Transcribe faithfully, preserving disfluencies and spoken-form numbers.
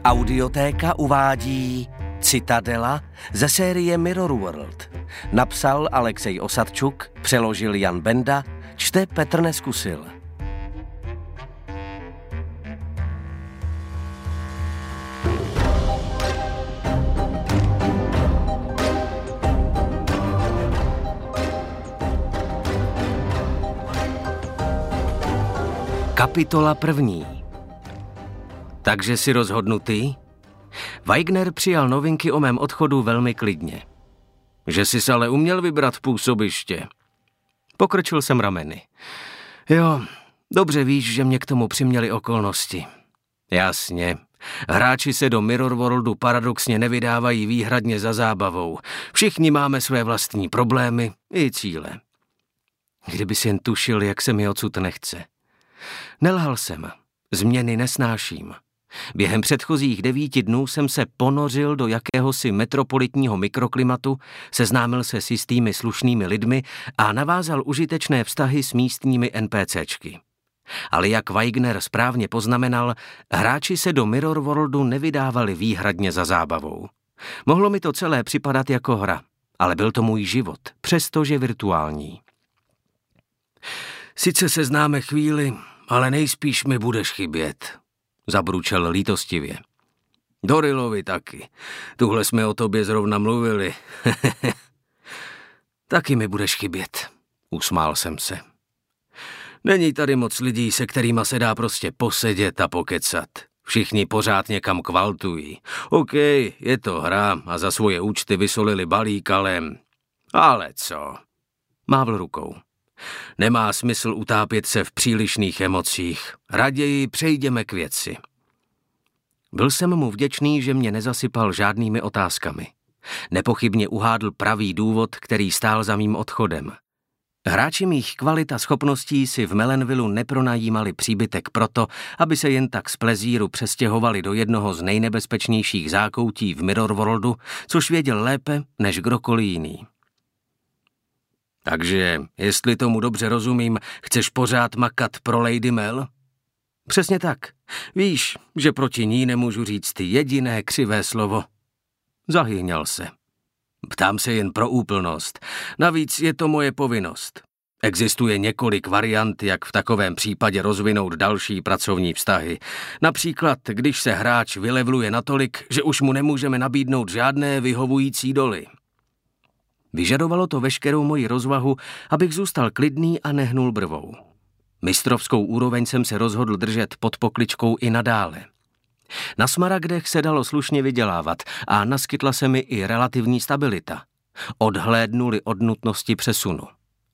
Audiotéka uvádí Citadela ze série Mirror World. Napsal Alexej Osadčuk, přeložil Jan Benda, čte Petr Neskusil. Kapitola první. Takže si rozhodnutý? Weigner přijal novinky o mém odchodu velmi klidně. Že jsi ale uměl vybrat působiště. Pokrčil jsem rameny. Jo, dobře víš, že mě k tomu přiměly okolnosti. Jasně. Hráči se do Mirror Worldu paradoxně nevydávají výhradně za zábavou. Všichni máme své vlastní problémy i cíle. Kdyby si jen tušil, jak se mi odsud nechce. Nelhal jsem. Změny nesnáším. Během předchozích devíti dnů jsem se ponořil do jakéhosi metropolitního mikroklimatu, seznámil se s jistými slušnými lidmi a navázal užitečné vztahy s místními NPCčky. Ale jak Weigner správně poznamenal, hráči se do Mirror Worldu nevydávali výhradně za zábavou. Mohlo mi to celé připadat jako hra, ale byl to můj život, přestože virtuální. Sice se známe chvíli, ale nejspíš mi budeš chybět, zabručel lítostivě. Dorilovi taky. Tuhle jsme o tobě zrovna mluvili. Taky mi budeš chybět, usmál jsem se. Není tady moc lidí, se kterýma se dá prostě posedět a pokecat. Všichni pořád někam kvaltují. OK, je to hra a za svoje účty vysolili balík, ale... Ale co? Mávl rukou. Nemá smysl utápět se v přílišných emocích. Raději přejdeme k věci. Byl jsem mu vděčný, že mě nezasypal žádnými otázkami. Nepochybně uhádl pravý důvod, který stál za mým odchodem. Hráči mých kvalit a schopností si v Melonvillu nepronajímali příbytek proto, aby se jen tak z plezíru přestěhovali do jednoho z nejnebezpečnějších zákoutí v Mirror Worldu, což věděl lépe než kdokoliv jiný. Takže, jestli tomu dobře rozumím, chceš pořád makat pro Lady Mel? Přesně tak. Víš, že proti ní nemůžu říct jediné křivé slovo. Zahýňal se. Ptám se jen pro úplnost. Navíc je to moje povinnost. Existuje několik variant, jak v takovém případě rozvinout další pracovní vztahy. Například, když se hráč vylevluje natolik, že už mu nemůžeme nabídnout žádné vyhovující doly. Vyžadovalo to veškerou moji rozvahu, abych zůstal klidný a nehnul brvou. Mistrovskou úroveň jsem se rozhodl držet pod pokličkou i nadále. Na smaragdech se dalo slušně vydělávat a naskytla se mi i relativní stabilita. Odhlédnuli od nutnosti přesunu.